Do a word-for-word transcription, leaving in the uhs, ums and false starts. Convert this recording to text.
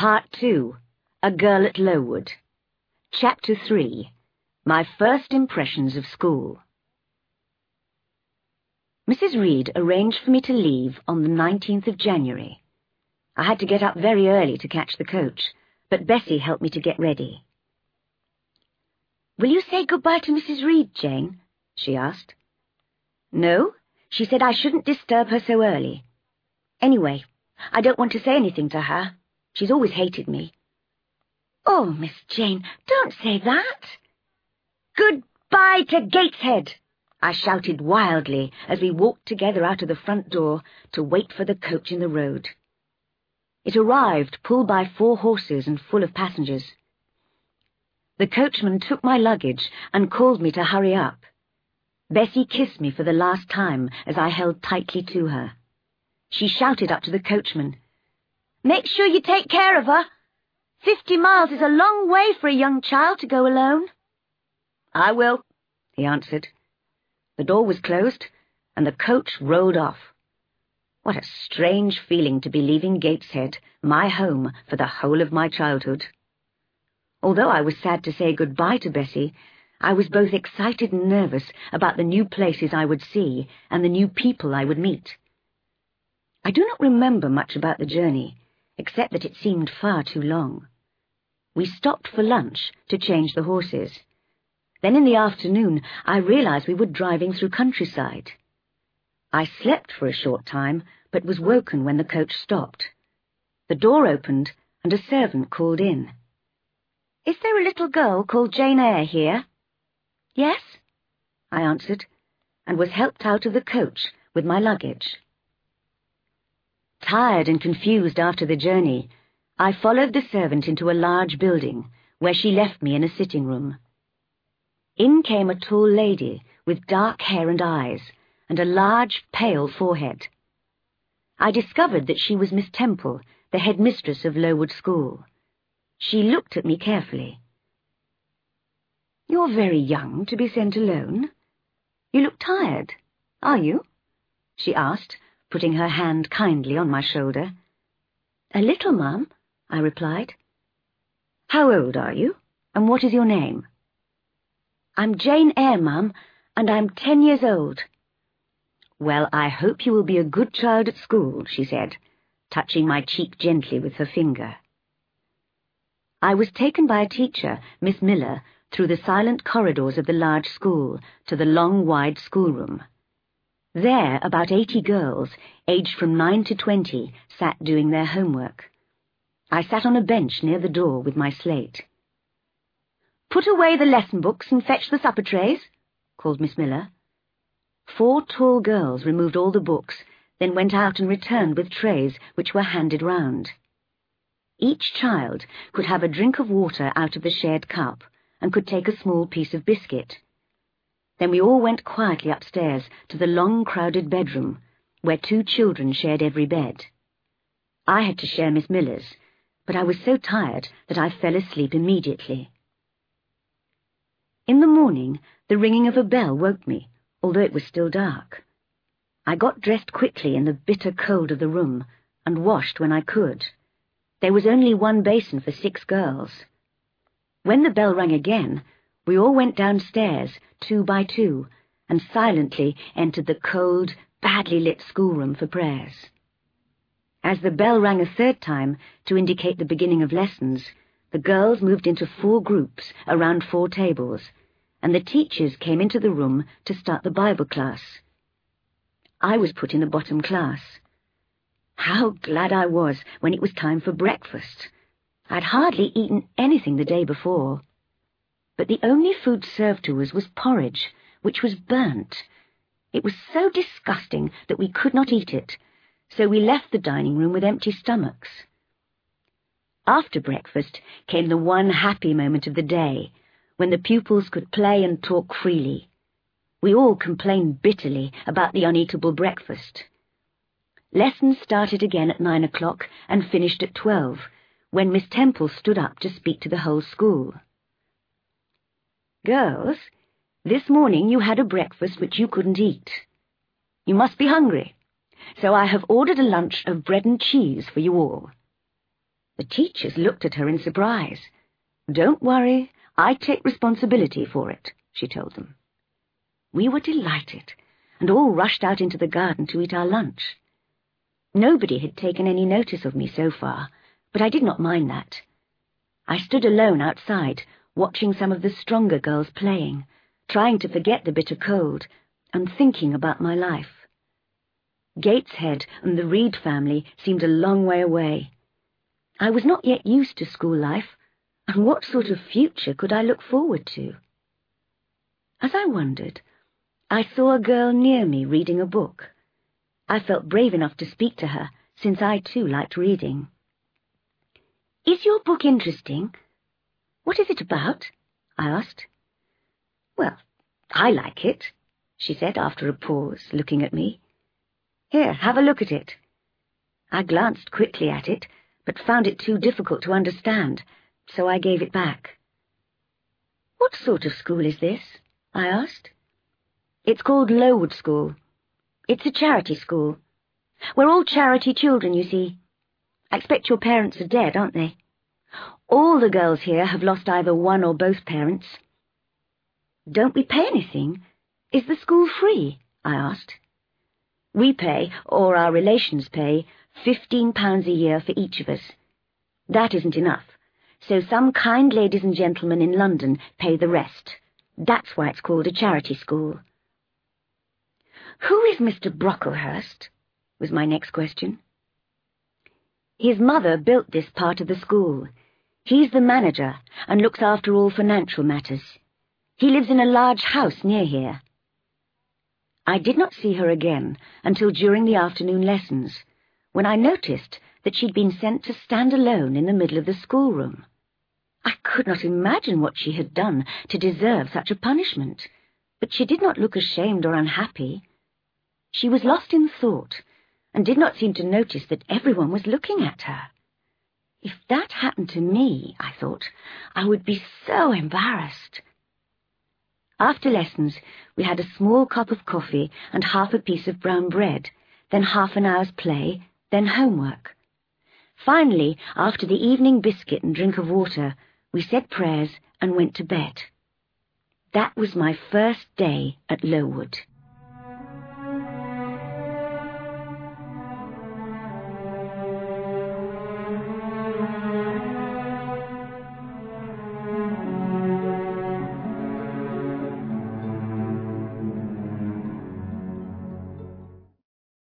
Part two. A Girl at Lowood. Chapter three. My First Impressions of School. Missus Reed arranged for me to leave on the nineteenth of January. I had to get up very early to catch the coach, but Bessie helped me to get ready. "Will you say goodbye to Missus Reed, Jane?" she asked. "No, she said I shouldn't disturb her so early. Anyway, I don't want to say anything to her. She's always hated me." "Oh, Miss Jane, don't say that." "Goodbye to Gateshead," I shouted wildly as we walked together out of the front door to wait for the coach in the road. It arrived, pulled by four horses and full of passengers. The coachman took my luggage and called me to hurry up. Bessie kissed me for the last time as I held tightly to her. She shouted up to the coachman, "Make sure you take care of her. Fifty miles is a long way for a young child to go alone." "I will," he answered. The door was closed, and the coach rolled off. What a strange feeling to be leaving Gateshead, my home for the whole of my childhood. Although I was sad to say goodbye to Bessie, I was both excited and nervous about the new places I would see and the new people I would meet. I do not remember much about the journey, except that it seemed far too long. We stopped for lunch to change the horses. Then in the afternoon, I realized we were driving through countryside. I slept for a short time, but was woken when the coach stopped. The door opened, and a servant called in. "Is there a little girl called Jane Eyre here?" "Yes," I answered, and was helped out of the coach with my luggage. Tired and confused after the journey, I followed the servant into a large building, where she left me in a sitting room. In came a tall lady with dark hair and eyes, and a large, pale forehead. I discovered that she was Miss Temple, the headmistress of Lowood School. She looked at me carefully. "You're very young to be sent alone. You look tired, are you?" she asked, putting her hand kindly on my shoulder. "A little, ma'am," I replied. "How old are you, and what is your name?" "I'm Jane Eyre, ma'am, and I'm ten years old." "Well, I hope you will be a good child at school," she said, touching my cheek gently with her finger. I was taken by a teacher, Miss Miller, through the silent corridors of the large school to the long, wide schoolroom. There, about eighty girls, aged from nine to twenty, sat doing their homework. I sat on a bench near the door with my slate. "Put away the lesson books and fetch the supper trays," called Miss Miller. Four tall girls removed all the books, then went out and returned with trays which were handed round. Each child could have a drink of water out of the shared cup, and could take a small piece of biscuit. Then we all went quietly upstairs to the long, crowded bedroom, where two children shared every bed. I had to share Miss Miller's, but I was so tired that I fell asleep immediately. In the morning, the ringing of a bell woke me, although it was still dark. I got dressed quickly in the bitter cold of the room, and washed when I could. There was only one basin for six girls. When the bell rang again, we all went downstairs, two by two, and silently entered the cold, badly lit schoolroom for prayers. As the bell rang a third time to indicate the beginning of lessons, the girls moved into four groups around four tables, and the teachers came into the room to start the Bible class. I was put in the bottom class. How glad I was when it was time for breakfast. I'd hardly eaten anything the day before. But the only food served to us was porridge, which was burnt. It was so disgusting that we could not eat it, so we left the dining room with empty stomachs. After breakfast came the one happy moment of the day, when the pupils could play and talk freely. We all complained bitterly about the uneatable breakfast. Lessons started again at nine o'clock and finished at twelve, when Miss Temple stood up to speak to the whole school. "Girls, this morning you had a breakfast which you couldn't eat. You must be hungry, so I have ordered a lunch of bread and cheese for you all." The teachers looked at her in surprise. "Don't worry, I take responsibility for it," she told them. We were delighted, and all rushed out into the garden to eat our lunch. Nobody had taken any notice of me so far, but I did not mind that. I stood alone outside, watching some of the stronger girls playing, trying to forget the bitter cold, and thinking about my life. Gateshead and the Reed family seemed a long way away. I was not yet used to school life, and what sort of future could I look forward to? As I wondered, I saw a girl near me reading a book. I felt brave enough to speak to her, since I too liked reading. "Is your book interesting? What is it about?" I asked. "Well, I like it," she said after a pause, looking at me. "Here, have a look at it." I glanced quickly at it, but found it too difficult to understand, so I gave it back. "What sort of school is this?" I asked. "It's called Lowood School. It's a charity school. We're all charity children, you see. I expect your parents are dead, aren't they? All the girls here have lost either one or both parents." "Don't we pay anything? Is the school free?" I asked. "We pay, or our relations pay, fifteen pounds a year for each of us. That isn't enough, so some kind ladies and gentlemen in London pay the rest. That's why it's called a charity school." "Who is Mister Brocklehurst?" was my next question. "His mother built this part of the school. He's the manager and looks after all financial matters. He lives in a large house near here." I did not see her again until during the afternoon lessons, when I noticed that she'd been sent to stand alone in the middle of the schoolroom. I could not imagine what she had done to deserve such a punishment, but she did not look ashamed or unhappy. She was lost in thought, and did not seem to notice that everyone was looking at her. If that happened to me, I thought, I would be so embarrassed. After lessons, we had a small cup of coffee and half a piece of brown bread, then half an hour's play, then homework. Finally, after the evening biscuit and drink of water, we said prayers and went to bed. That was my first day at Lowood.